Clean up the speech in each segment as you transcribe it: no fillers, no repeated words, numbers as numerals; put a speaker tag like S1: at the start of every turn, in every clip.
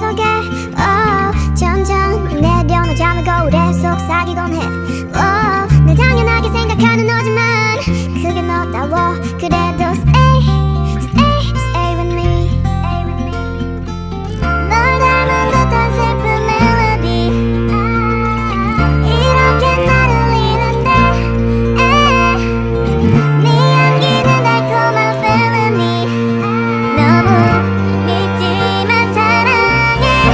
S1: 속에 점점 내려놓은 잠을 거울에 속삭이곤 해 늘 당연하게 생각하는 너지만 그게 너다워 그래도 stay with me 널 닮은 듯한 슬픈 멜로디 이렇게 날 울리는데 네 향기는 달콤한 felony 너무 믿지만 사랑해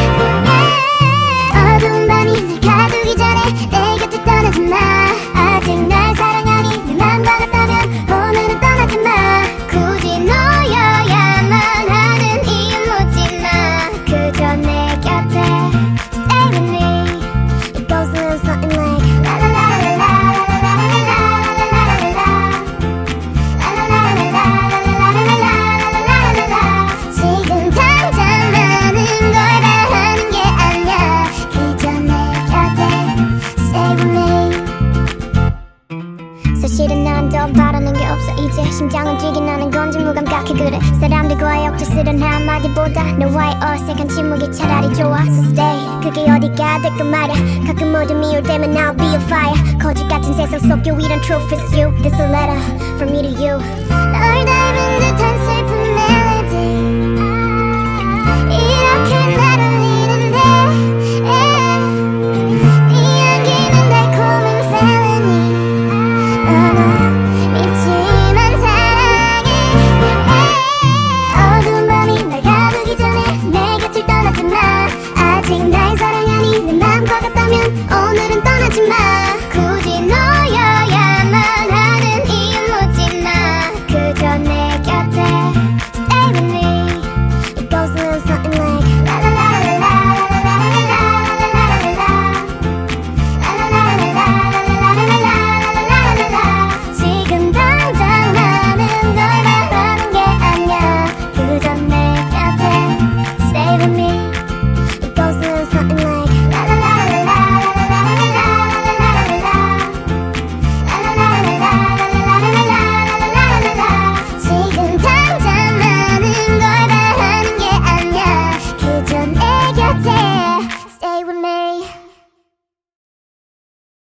S1: 어두운 밤이 날 가두기 전에 내 곁을 떠나지 마 아직 날 사랑하니 네 맘과 같다면 오늘은 떠나지 마 굳이 너여야만 하는 이유 묻지 마 그저 내 곁에 stay with me It goes a little something like la la la la la la la la la la la la 지금 당장 나는 걸 다 하는 게 아니야 그저 내 곁에 stay with me 사실은 난 더 바라는 게 없어 이제 심장은 뛰긴 하는 건지 무감각해 그래 사람들과의 억지스런 한마디보다 너와의 어색한 침묵이 차라리 좋아 So stay 그게 어디가 될까 말야 가끔 어둠이 올 때면 I'll be a fire 거짓 같은 세상 속 유일한 truth is you This a letter from me to you 널 닮은 듯한 슬픈 멜로디